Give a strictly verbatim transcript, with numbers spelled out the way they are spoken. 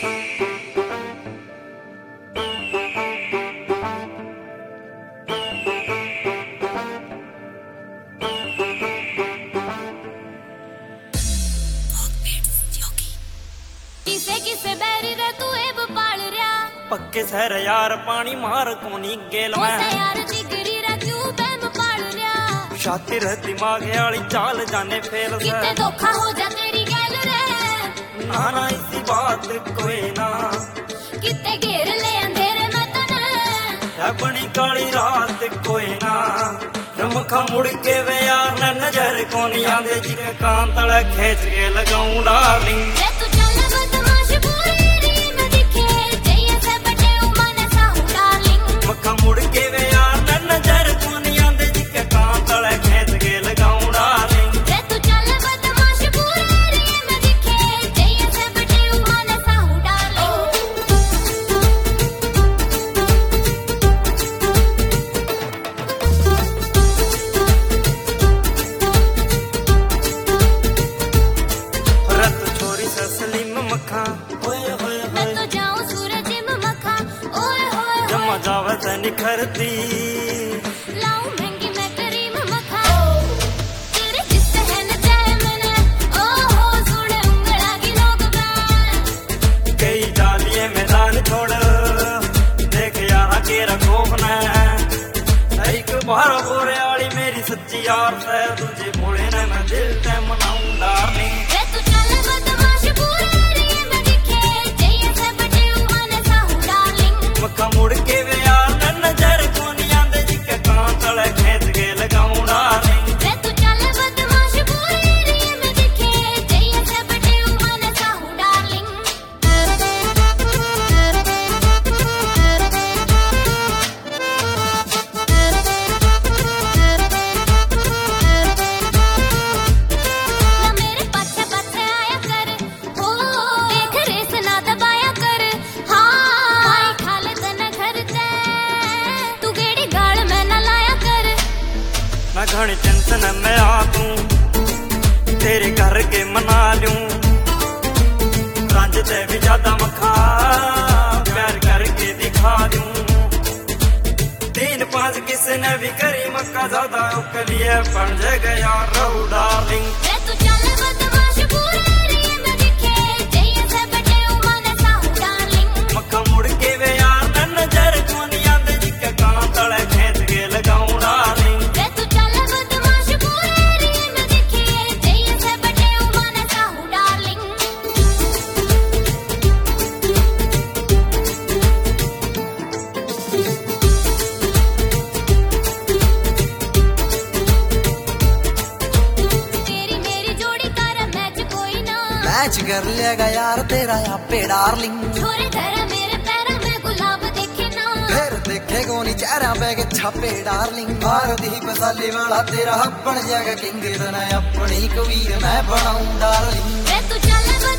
किसे किसे बैरी रे तू एब पाल रया पक्के सहर यार पानी मार कोनी गेल में यार जिगरी रे क्यों बेम पाल रया शातिर दिमाग वाली चाल जाने फेल से किते धोखा हो जा तेरी गैल रे ना ना इसी बात कोई ना किते घेर ले अंधेरे में तने अपनी काली रात कोई ना रमखा मुड़ के वे यार न नजर कोनी आंदे जी के कान तले खींच के लगाऊं डार्लिंग रे तू चल बदमाश पूरी री में दिखे जइए से बटे उमने साहू डार्लिंग मखा मुड़ के वे यार न नजर कोनी आंदे जी के कान तले खींच के लगाऊं डार्लिंग रे तू चल बदमाश पूरी री में दिखे जइए से बटे उमने साहू डार्लिंग मखा ओए होए मैं तो जाऊं सूरज में मखा ओए होए जमा जावत निखरती लाऊं महंगी मैं करीम मखा तेरे जिससे है न चाहे मैंने ओ हो सुने उंगला की लोग बैन कई जालिए मैदान छोड़ देख यारा के रखोफ न एक बार बोरे वाली मेरी सच्ची यार से तुझे भोले न मैं दिल से मनाऊं डार्लिंग रे तू चल बदमाश पूरे मक्का मुड़ के वे यार न नजर कोनी आंदे जी के कान तले खींच के लगाऊं डार्लिंग रे तू चल बदमाश पूरी री में दिखे जइए से बटे उमने साहू डार्लिंग ना मेरे पीछे पीछे आया कर हो देख रेस ना दबाया कर हाँ मैं घनी टेंशन में आ तू तेरे घर के मना लूं रंज ते भी ज्यादा मखा प्यार करके दिखा दूं तीन पांच किसी ने भी करी मक्का ज्यादा लिए बन गया रहू डार्लिंग रे तू चल बदमाश पूरे री में दिखे जइए से बटे उमने साहू डार्लिंग मक्का मुड़ के वे यार न नजर कोनी आंदे जी के कान तले खींच के लगाऊं डार्लिंग मैच कर लेगा यार तेरा आपे डार्लिंग छोरे धरा मेरे पैरों में गुलाब देखे ना फिर देखे कोनी चेहरा पे के छापे डार्लिंग भारती बसाली वाला तेरा अपन जगह किंग तना अपनी कबीर मैं बनाऊं डार्लिंग रे तू चल